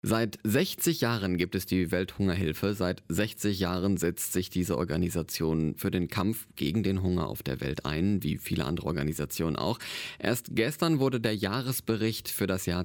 Seit 60 Jahren gibt es die Welthungerhilfe. Seit 60 Jahren setzt sich diese Organisation für den Kampf gegen den Hunger auf der Welt ein, wie viele andere Organisationen auch. Erst gestern wurde der Jahresbericht für das Jahr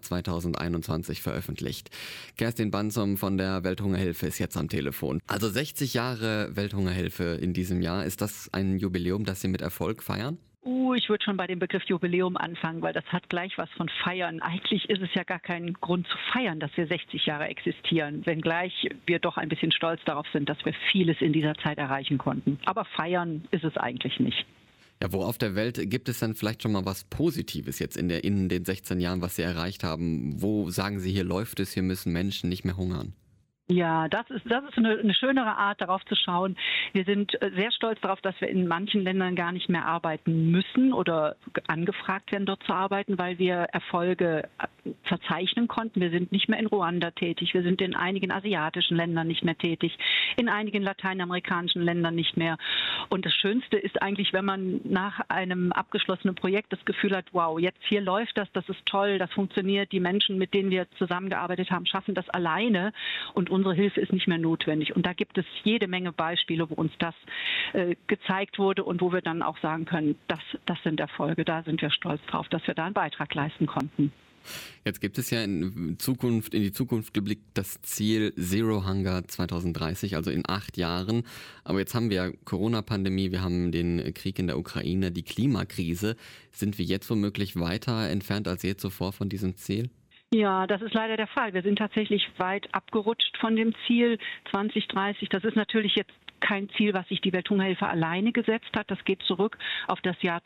2021 veröffentlicht. Kerstin Banzom von der Welthungerhilfe ist jetzt am Telefon. Also 60 Jahre Welthungerhilfe in diesem Jahr. Ist das ein Jubiläum, das Sie mit Erfolg feiern? Ich würde schon bei dem Begriff Jubiläum anfangen, weil das hat gleich was von Feiern. Eigentlich ist es ja gar kein Grund zu feiern, dass wir 60 Jahre existieren, wenngleich wir doch ein bisschen stolz darauf sind, dass wir vieles in dieser Zeit erreichen konnten. Aber feiern ist es eigentlich nicht. Ja, wo auf der Welt gibt es dann vielleicht schon mal was Positives jetzt in den 16 Jahren, was Sie erreicht haben? Wo sagen Sie, hier läuft es, hier müssen Menschen nicht mehr hungern? Ja, das ist eine schönere Art, darauf zu schauen. Wir sind sehr stolz darauf, dass wir in manchen Ländern gar nicht mehr arbeiten müssen oder angefragt werden, dort zu arbeiten, weil wir Erfolge verzeichnen konnten. Wir sind nicht mehr in Ruanda tätig, wir sind in einigen asiatischen Ländern nicht mehr tätig, in einigen lateinamerikanischen Ländern nicht mehr. Und das Schönste ist eigentlich, wenn man nach einem abgeschlossenen Projekt das Gefühl hat, wow, jetzt hier läuft das ist toll, das funktioniert, die Menschen, mit denen wir zusammengearbeitet haben, schaffen das alleine und unsere Hilfe ist nicht mehr notwendig. Und da gibt es jede Menge Beispiele, wo uns das gezeigt wurde und wo wir dann auch sagen können, das sind Erfolge, da sind wir stolz drauf, dass wir da einen Beitrag leisten konnten. Jetzt gibt es ja in die Zukunft geblickt das Ziel Zero Hunger 2030, also in 8 Jahren. Aber jetzt haben wir Corona-Pandemie, wir haben den Krieg in der Ukraine, die Klimakrise. Sind wir jetzt womöglich weiter entfernt als je zuvor von diesem Ziel? Ja, das ist leider der Fall. Wir sind tatsächlich weit abgerutscht von dem Ziel 2030. Das ist natürlich jetzt kein Ziel, was sich die Welthungerhilfe alleine gesetzt hat. Das geht zurück auf das Jahr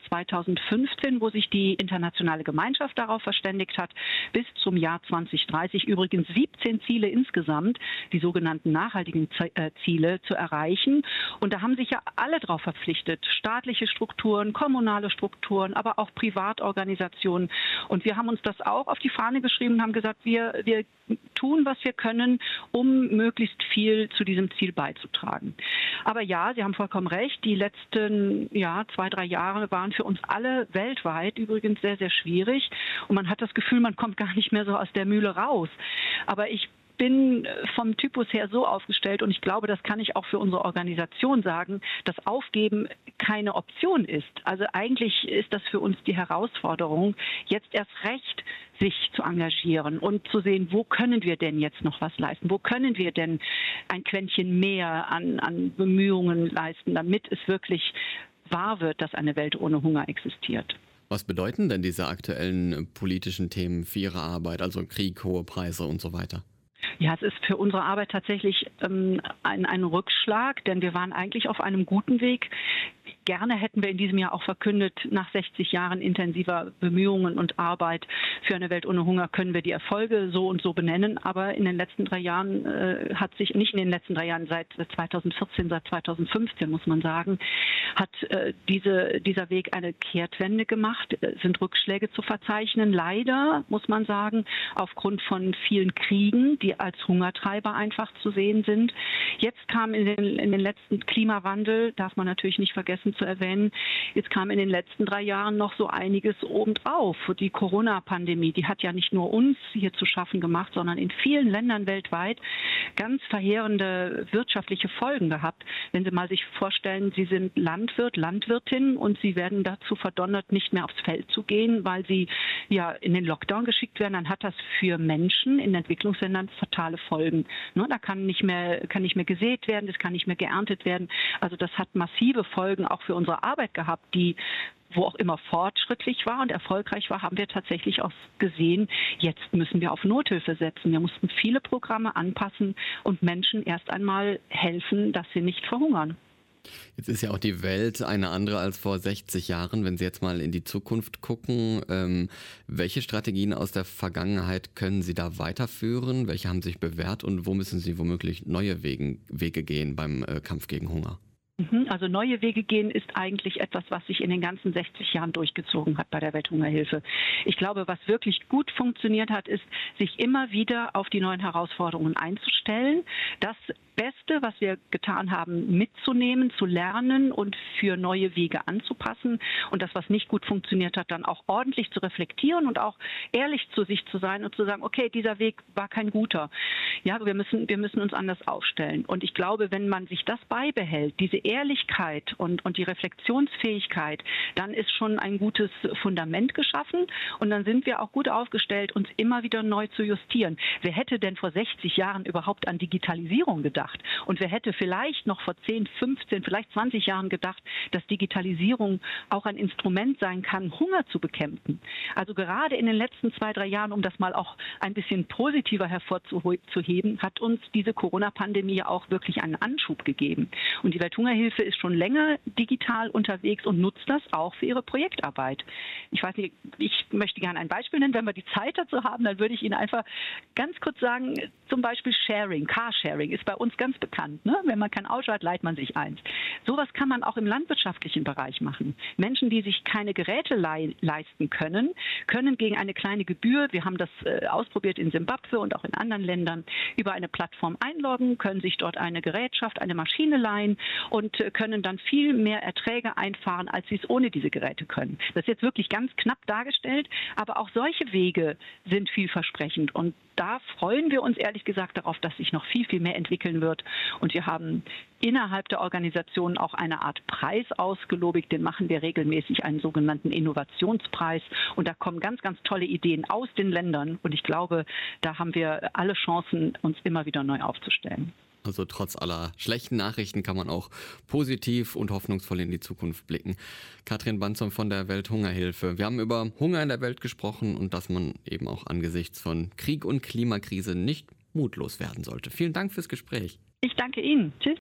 2015, wo sich die internationale Gemeinschaft darauf verständigt hat, bis zum Jahr 2030 übrigens 17 Ziele insgesamt, die sogenannten nachhaltigen Ziele, zu erreichen. Und da haben sich ja alle darauf verpflichtet, staatliche Strukturen, kommunale Strukturen, aber auch Privatorganisationen. Und wir haben uns das auch auf die Fahne geschrieben und haben gesagt, wir tun, was wir können, um möglichst viel zu diesem Ziel beizutragen. Aber ja, Sie haben vollkommen recht, die letzten 2-3 Jahre waren für uns alle weltweit übrigens sehr, sehr schwierig. Und man hat das Gefühl, man kommt gar nicht mehr so aus der Mühle raus. Aber ich bin vom Typus her so aufgestellt und ich glaube, das kann ich auch für unsere Organisation sagen, dass Aufgeben keine Option ist. Also eigentlich ist das für uns die Herausforderung, jetzt erst recht sich zu engagieren und zu sehen, wo können wir denn jetzt noch was leisten? Wo können wir denn ein Quäntchen mehr an Bemühungen leisten, damit es wirklich wahr wird, dass eine Welt ohne Hunger existiert? Was bedeuten denn diese aktuellen politischen Themen für Ihre Arbeit, also Krieg, hohe Preise und so weiter? Ja, es ist für unsere Arbeit tatsächlich ein Rückschlag, denn wir waren eigentlich auf einem guten Weg. Gerne hätten wir in diesem Jahr auch verkündet, nach 60 Jahren intensiver Bemühungen und Arbeit für eine Welt ohne Hunger können wir die Erfolge so und so benennen. Aber in den letzten 3 Jahren seit 2014, seit 2015 muss man sagen, hat dieser Weg eine Kehrtwende gemacht, sind Rückschläge zu verzeichnen. Leider, muss man sagen, aufgrund von vielen Kriegen, die als Hungertreiber einfach zu sehen sind. Jetzt kam in den letzten Klimawandel, darf man natürlich nicht vergessen zu erwähnen, jetzt kam in den letzten 3 Jahren noch so einiges obendrauf. Die Corona-Pandemie, die hat ja nicht nur uns hier zu schaffen gemacht, sondern in vielen Ländern weltweit ganz verheerende wirtschaftliche Folgen gehabt. Wenn Sie mal sich vorstellen, Sie sind Landwirt, Landwirtin und Sie werden dazu verdonnert, nicht mehr aufs Feld zu gehen, weil Sie ja in den Lockdown geschickt werden, dann hat das für Menschen in Entwicklungsländern fatale Folgen. Da kann nicht mehr gesät werden, es kann nicht mehr geerntet werden. Also das hat massive Folgen auch für unsere Arbeit gehabt, die wo auch immer fortschrittlich war und erfolgreich war, haben wir tatsächlich auch gesehen, jetzt müssen wir auf Nothilfe setzen. Wir mussten viele Programme anpassen und Menschen erst einmal helfen, dass sie nicht verhungern. Jetzt ist ja auch die Welt eine andere als vor 60 Jahren. Wenn Sie jetzt mal in die Zukunft gucken, welche Strategien aus der Vergangenheit können Sie da weiterführen? Welche haben sich bewährt und wo müssen Sie womöglich neue Wege gehen beim Kampf gegen Hunger? Also neue Wege gehen ist eigentlich etwas, was sich in den ganzen 60 Jahren durchgezogen hat bei der Welthungerhilfe. Ich glaube, was wirklich gut funktioniert hat, ist, sich immer wieder auf die neuen Herausforderungen einzustellen. Das Beste, was wir getan haben, mitzunehmen, zu lernen und für neue Wege anzupassen. Und das, was nicht gut funktioniert hat, dann auch ordentlich zu reflektieren und auch ehrlich zu sich zu sein und zu sagen, okay, dieser Weg war kein guter. Ja, wir müssen uns anders aufstellen. Und ich glaube, wenn man sich das beibehält, diese Ehrlichkeit und die Reflexionsfähigkeit, dann ist schon ein gutes Fundament geschaffen und dann sind wir auch gut aufgestellt, uns immer wieder neu zu justieren. Wer hätte denn vor 60 Jahren überhaupt an Digitalisierung gedacht? Und wer hätte vielleicht noch vor 10, 15, vielleicht 20 Jahren gedacht, dass Digitalisierung auch ein Instrument sein kann, Hunger zu bekämpfen? Also gerade in den letzten 2, 3 Jahren, um das mal auch ein bisschen positiver hervorzuheben, hat uns diese Corona-Pandemie auch wirklich einen Anschub gegeben. Und die Welthungerhilfe ist schon länger digital unterwegs und nutzt das auch für ihre Projektarbeit. Ich weiß nicht, ich möchte gerne ein Beispiel nennen. Wenn wir die Zeit dazu haben, dann würde ich Ihnen einfach ganz kurz sagen, zum Beispiel Sharing, Carsharing ist bei uns ganz bekannt. Ne? Wenn man kein Auto hat, leiht man sich eins. Sowas kann man auch im landwirtschaftlichen Bereich machen. Menschen, die sich keine Geräte leisten können, können gegen eine kleine Gebühr, wir haben das ausprobiert in Simbabwe und auch in anderen Ländern, über eine Plattform einloggen, können sich dort eine Gerätschaft, eine Maschine leihen und können dann viel mehr Erträge einfahren, als sie es ohne diese Geräte können. Das ist jetzt wirklich ganz knapp dargestellt, aber auch solche Wege sind vielversprechend und da freuen wir uns ehrlich gesagt darauf, dass sich noch viel, viel mehr entwickeln wird. Und wir haben innerhalb der Organisation auch eine Art Preis ausgelobigt. Den machen wir regelmäßig, einen sogenannten Innovationspreis. Und da kommen ganz, ganz tolle Ideen aus den Ländern. Und ich glaube, da haben wir alle Chancen, uns immer wieder neu aufzustellen. Also trotz aller schlechten Nachrichten kann man auch positiv und hoffnungsvoll in die Zukunft blicken. Katrin Banzon von der Welthungerhilfe. Wir haben über Hunger in der Welt gesprochen und dass man eben auch angesichts von Krieg und Klimakrise nicht mutlos werden sollte. Vielen Dank fürs Gespräch. Ich danke Ihnen. Tschüss.